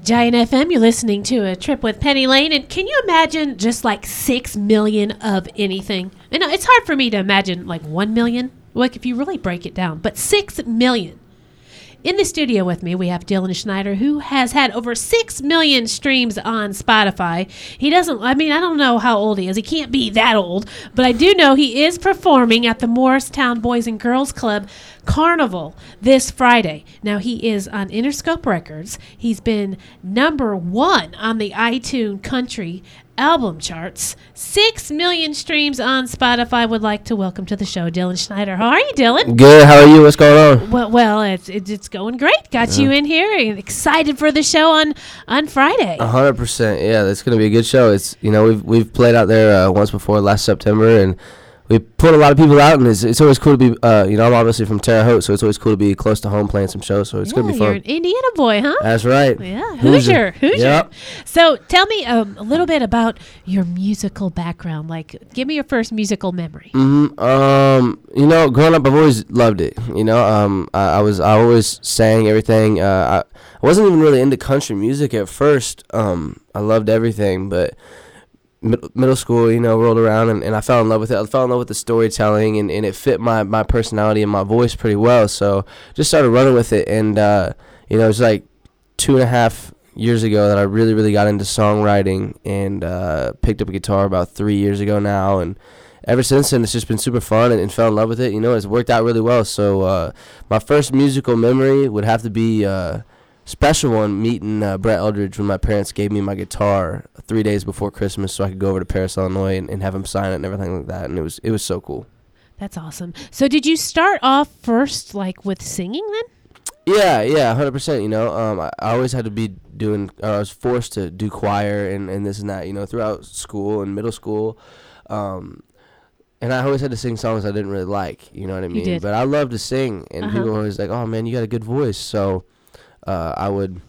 Giant FM, you're listening to A Trip with Penny Lane, and can you imagine just like 6 million of anything? And it's hard for me to imagine like 1 million, like if you really break it down, but 6 million. In the studio with me, we have Dylan Schneider, who has had over 6 million streams on Spotify. He doesn't, I mean, I don't know how old he is. He can't be that old, but I do know he is performing at the Morristown Boys and Girls Club Carnival this Friday. Now, he is on Interscope Records. He's been #1 on the iTunes Country album charts. 6 million streams on Spotify. Would like to welcome to the show Dylan Schneider. How are you, Dylan? Good. How are you? What's going on? Well, it's going great. Got you in here and excited for the show on Friday. 100%. Yeah, that's gonna be a good show. It's we've played out there once before last September, and we put a lot of people out, and it's always cool to be. I'm obviously from Terre Haute, so it's always cool to be close to home playing some shows. So it's gonna be fun. You're an Indiana boy, huh? That's right. Yeah, Hoosier. Yep. So tell me a little bit about your musical background. Like, give me your first musical memory. Growing up, I've always loved it. I always sang everything. I wasn't even really into country music at first. I loved everything, but middle school, rolled around and I fell in love with it. I fell in love with the storytelling and it fit my personality and my voice pretty well. So just started running with it. And, it was like 2.5 years ago that I really, really got into songwriting and picked up a guitar about 3 years ago now. And ever since then, it's just been super fun and fell in love with it. It's worked out really well. So my first musical memory would have to be special one, meeting Brett Eldridge when my parents gave me my guitar 3 days before Christmas so I could go over to Paris, Illinois and have him sign it and everything like that. And it was so cool. That's awesome. So did you start off first like with singing then? Yeah, 100%. I always had to be I was forced to do choir and this and that, throughout school and middle school. And I always had to sing songs I didn't really like, you know what I mean? You did. But I love to sing, and people were always like, oh, man, you got a good voice. So I would,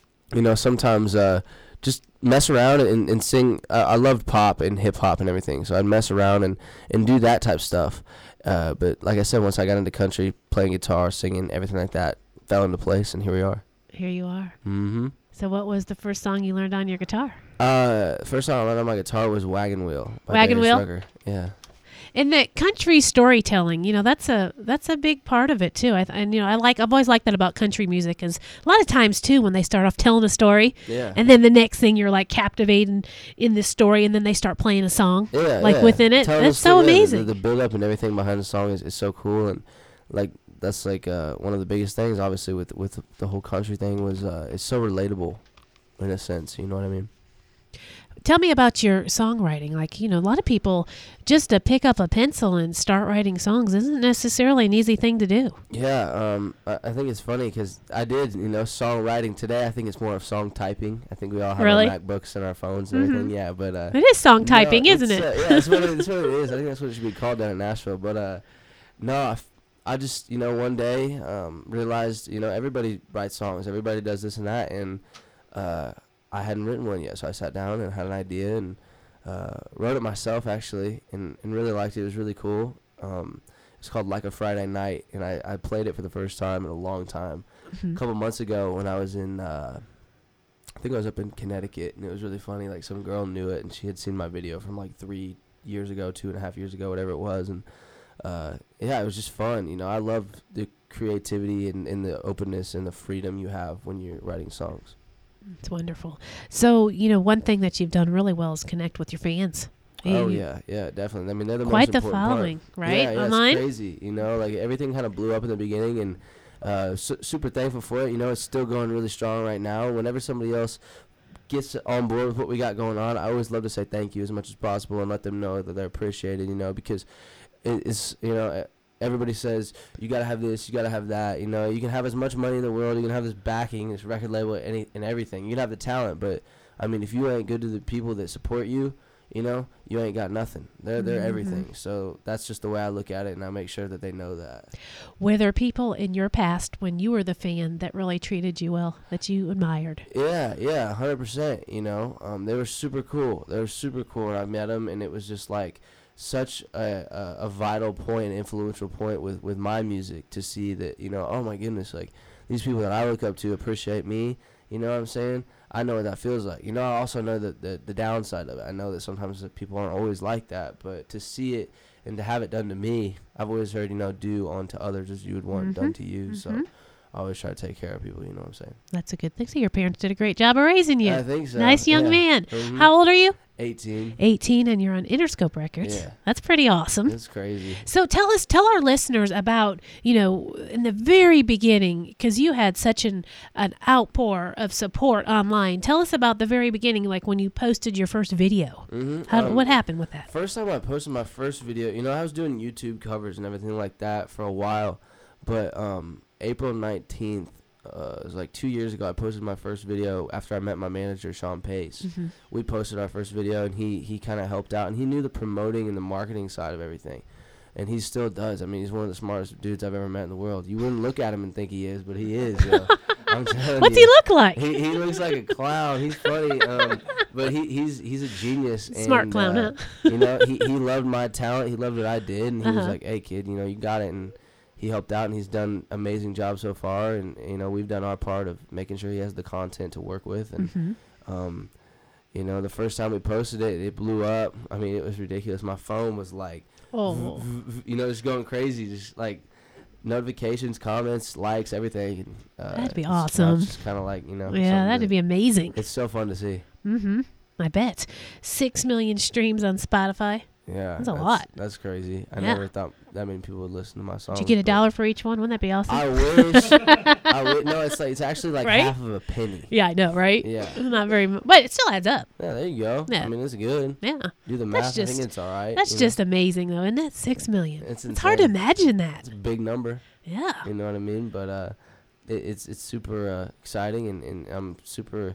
sometimes just mess around and sing. I loved pop and hip-hop and everything, so I'd mess around and do that type stuff. But like I said, once I got into country, playing guitar, singing, everything like that, fell into place, and here we are. Here you are. Mm-hmm. So what was the first song you learned on your guitar? First song I learned on my guitar was Wagon Wheel by Wagon Darius Wheel? Rucker. Yeah. And the country storytelling, that's a big part of it too. I've always liked that about country music, because a lot of times too, when they start off telling a story, and then the next thing you're like captivated in this story, and then they start playing a song, within it. That's so amazing. The build up and everything behind the song is so cool, and like that's like one of the biggest things, obviously, with the whole country thing was it's so relatable, in a sense. You know what I mean? Tell me about your songwriting. Like, a lot of people, just to pick up a pencil and start writing songs isn't necessarily an easy thing to do. Yeah, I think it's funny because I did, songwriting today. I think it's more of song typing. I think we all have our MacBooks and our phones and everything. Yeah, but it is song typing, isn't it? Yeah, that's what it is. I think that's what it should be called down in Nashville. But no, I just one day realized everybody writes songs, everybody does this and that, and I hadn't written one yet, so I sat down and had an idea and wrote it myself, actually, and really liked it. It was really cool. It's called Like a Friday Night, and I played it for the first time in a long time. A couple months ago when I was in, I think I was up in Connecticut, and it was really funny. Like, some girl knew it, and she had seen my video from like 3 years ago, 2.5 years ago, whatever it was. And it was just fun. I love the creativity and the openness and the freedom you have when you're writing songs. It's wonderful. So, one thing that you've done really well is connect with your fans. Oh, yeah, definitely. I mean, they're the quite most the important following, part. right? Yeah, Online? it's crazy. Like, everything kind of blew up in the beginning, and super thankful for it. It's still going really strong right now. Whenever somebody else gets on board with what we got going on, I always love to say thank you as much as possible and let them know that they're appreciated, because it's, everybody says, you got to have this, you got to have that. You can have as much money in the world, you can have this backing, this record label, and everything. You can have the talent, but, I mean, if you ain't good to the people that support you, you ain't got nothing. They're everything. So that's just the way I look at it, and I make sure that they know that. Were there people in your past when you were the fan that really treated you well, that you admired? Yeah, 100%, they were super cool. And I met them, and it was just like such a vital point, influential point with my music to see that, oh my goodness, like these people that I look up to appreciate me. You know what I'm saying? I know what that feels like. You know, I also know that the downside of it. I know that sometimes that people aren't always like that, but to see it and to have it done to me, I've always heard, you know, do unto others as you would want it done to you. So I always try to take care of people, you know what I'm saying? That's a good thing. So your parents did a great job of raising you. I think so. Nice young man. Mm-hmm. How old are you? 18. 18, and you're on Interscope Records. Yeah. That's pretty awesome. That's crazy. So tell our listeners about, you know, in the very beginning, because you had such an outpour of support online. Tell us about the very beginning, like when you posted your first video. What happened with that? First time I posted my first video, you know, I was doing YouTube covers and everything like that for a while, but April 19th, it was like 2 years ago, I posted my first video after I met my manager, Sean Pace. We posted our first video, and he kind of helped out, and he knew the promoting and the marketing side of everything, and he still does. I mean, he's one of the smartest dudes I've ever met in the world. You wouldn't look at him and think he is, but he is. I'm telling What's you. he look like? He looks like a clown. He's funny, but he's a genius. Smart and, clown, huh? You know, he loved my talent. He loved what I did, and he was like, "Hey, kid, you know, you got it." And he helped out, and he's done an amazing job so far. And you know, we've done our part of making sure he has the content to work with. And you know, the first time we posted it, it blew up. I mean, it was ridiculous. My phone was like, you know, just going crazy, just like notifications, comments, likes, everything. That'd be awesome. Just kind of like, you know. Yeah, that'd be amazing. It's so fun to see. I bet. 6 million streams on Spotify. Yeah, that's a lot. That's crazy. I never thought that many people would listen to my songs. Did you get $1 for each one? Wouldn't that be awesome? I wish. No, it's actually like half of a penny. Yeah, I know, right? Yeah, not very much, but it still adds up. Yeah, there you go. Yeah. I mean, it's good. Yeah, do the math. I think it's all right. That's just amazing, though, isn't that 6 million? It's hard to imagine that. It's a big number. Yeah, you know what I mean. But it's super exciting, and I'm super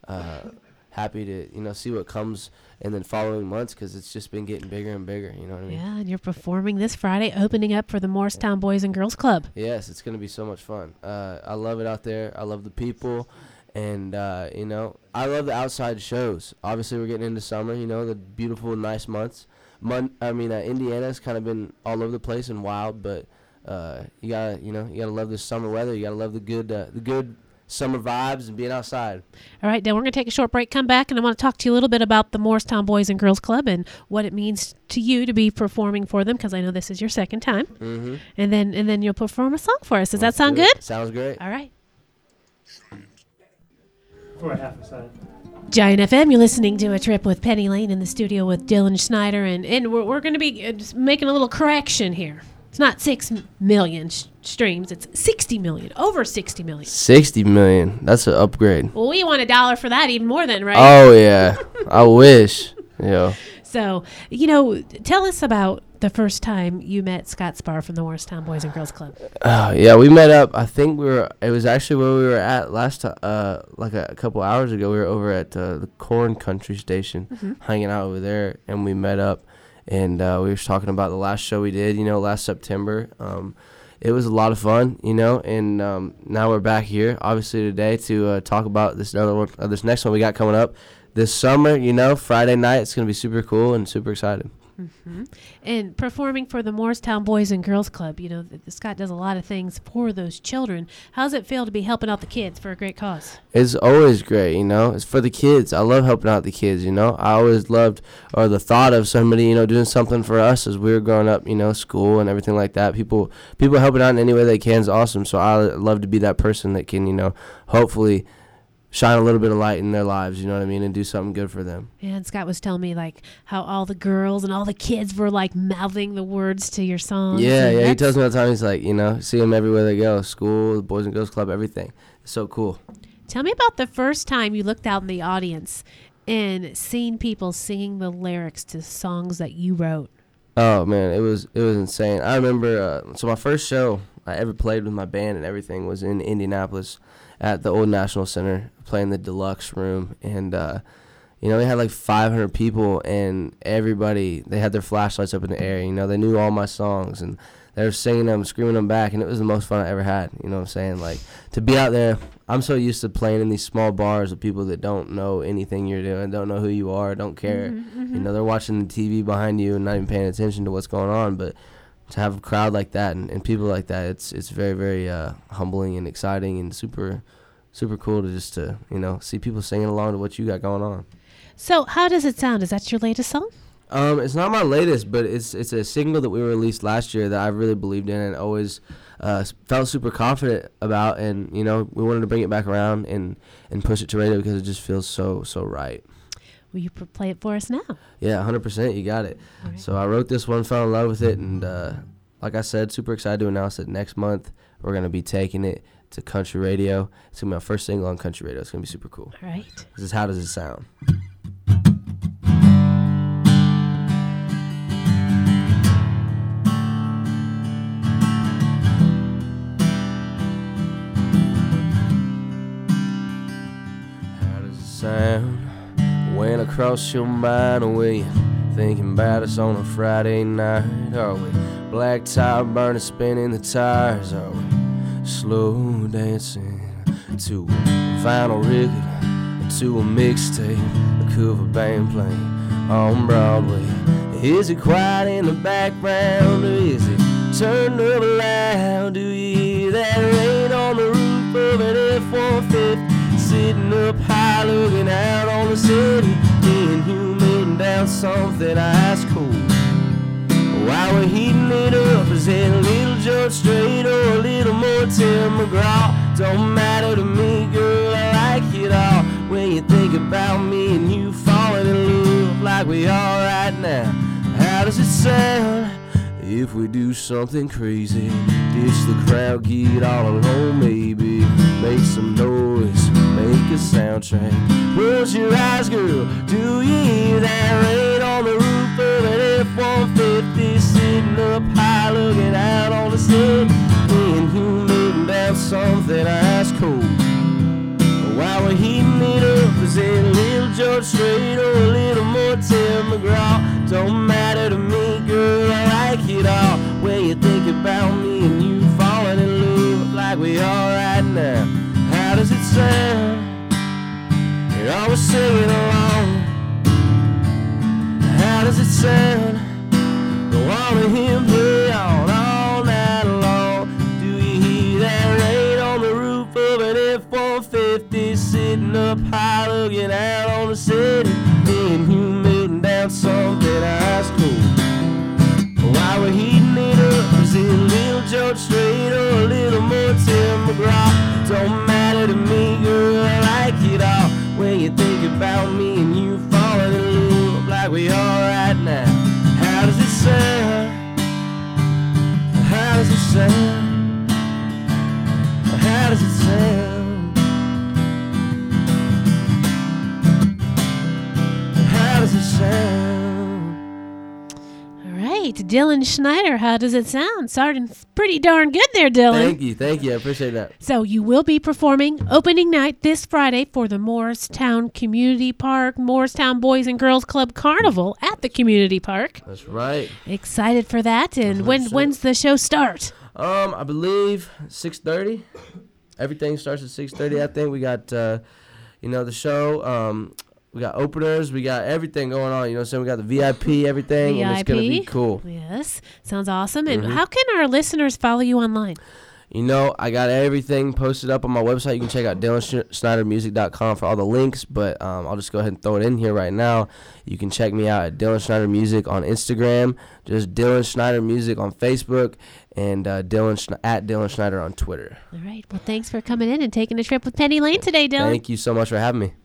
happy to, you know, see what comes in the following months, because it's just been getting bigger and bigger, you know what I mean? Yeah, and you're performing this Friday, opening up for the Morristown Boys and Girls Club. Yes, it's going to be so much fun. I love it out there. I love the people, and, you know, I love the outside shows. Obviously, we're getting into summer, you know, the beautiful, nice months. Indiana's kind of been all over the place and wild, but you gotta love the summer weather. You gotta love the good summer vibes and being outside. All right, then we're going to take a short break, come back, and I want to talk to you a little bit about the Morristown Boys and Girls Club and what it means to you to be performing for them, because I know this is your second time. And then you'll perform a song for us. Does that sound good? Sounds great. All right. For a half a second. Giant FM, you're listening to A Trip with Penny Lane in the studio with Dylan Schneider, and we're going to be just making a little correction here. It's not 6 million streams. It's 60 million. Over 60 million. 60 million. That's an upgrade. Well, we want $1 for that even more than, right? Oh, yeah. I wish. Yeah. So, you know, tell us about the first time you met Scott Spar from the Morristown Boys and Girls Club. Yeah, we met up. I think it was actually where we were at last time, like a couple hours ago. We were over at the Corn Country Station, hanging out over there, and we met up. And we were talking about the last show we did, you know, last September. It was a lot of fun, you know, and now we're back here, obviously, today to talk about this next one we got coming up this summer, you know, Friday night. It's going to be super cool and super excited. And performing for the Morristown Boys and Girls Club, you know, Scott does a lot of things for those children. How does it feel to be helping out the kids for a great cause? It's always great, you know. It's for the kids. I love helping out the kids, you know. I always loved, or the thought of somebody, you know, doing something for us as we were growing up, you know, school and everything like that. People helping out in any way they can is awesome. So I love to be that person that can, you know, hopefully shine a little bit of light in their lives, you know what I mean, and do something good for them. Yeah, and Scott was telling me, like, how all the girls and all the kids were, like, mouthing the words to your songs. Yeah, he tells me all the time. He's like, you know, see them everywhere they go, school, the Boys and Girls Club, everything. It's so cool. Tell me about the first time you looked out in the audience and seen people singing the lyrics to songs that you wrote. Oh, man, it was insane. I remember, so my first show I ever played with my band and everything was in Indianapolis at the Old National Center, playing the deluxe room. And, you know, we had like 500 people, and everybody, they had their flashlights up in the air. You know, they knew all my songs, and they were singing them, screaming them back, and it was the most fun I ever had. You know what I'm saying? Like, to be out there, I'm so used to playing in these small bars with people that don't know anything you're doing, don't know who you are, don't care. You know, they're watching the TV behind you and not even paying attention to what's going on. But to have a crowd like that and people like that, it's very, very humbling and exciting and super super cool to just to see people singing along to what you got going on. So how does it sound? Is that your latest song? It's not my latest, but it's a single that we released last year that I really believed in and always felt super confident about, and we wanted to bring it back around and push it to radio because it just feels so right. Will you play it for us now? Yeah, 100%. You got it. Right. So I wrote this one, fell in love with it, and like I said, super excited to announce that next month we're gonna be taking it to country radio. It's gonna be my first single on country radio. It's gonna be super cool. All right. This is How Does It Sound? Sound when I cross your mind, are we thinking about us on a Friday night? Are we black tie burning, spinning the tires? Are we slow dancing to a vinyl record, to a mixtape, a cover band playing on Broadway? Is it quiet in the background, or is it turned up loud? Do you hear that rain on the roof of an F-150? Sitting up high, looking out on the city, me and you melting down something ice cold. While we're heating it up, is it a little George Strait or a little more Tim McGraw? Don't matter to me, girl, I like it all. When you think about me and you falling in love like we are right now, how does it sound if we do something crazy? Ditch the crowd, get all alone, maybe make some noise, make a soundtrack. Close your eyes, girl, do you hear that rain on the roof of an F-150? Sitting up high, looking out on the city, me and you melting down something ice cold. While we're heating it up, is it a little George Strait or a little more Tim McGraw? Don't matter to me, girl, I like it all. When you think about me and you falling in love like we are right now, how does it sound? You're always singing along. How does it sound? Go on and hear him play on all night long. Do you hear that rain on the roof of an F-150? Sitting up high, looking out on the city, me and you melting down something ice cold. While we're heating it up, is it a little George Strait or a little more Tim McGraw? Don't matter to me, girl, I like it all. When you think about me and you falling in love like we are right now, how does it sound? How does it sound? How does it sound? How does it sound? Dylan Schneider, how does it sound? Sounding pretty darn good there, Dylan. Thank you. I appreciate that. So you will be performing opening night this Friday for the Morristown Community Park, Morristown Boys and Girls Club Carnival at the Community Park. That's right. Excited for that. And when's the show start? I believe 6:30. Everything starts at 6:30. I think we got, the show. We got openers. We got everything going on. You know what I'm saying? We got the VIP, everything. VIP. And it's going to be cool. Yes. Sounds awesome. And how can our listeners follow you online? I got everything posted up on my website. You can check out DylanSchneidermusic.com for all the links, but I'll just go ahead and throw it in here right now. You can check me out at Dylan Schneider Music on Instagram, just Dylan Schneider Music on Facebook, and at Dylan Schneider on Twitter. All right. Well, thanks for coming in and taking a trip with Penny Lane today, Dylan. Thank you so much for having me.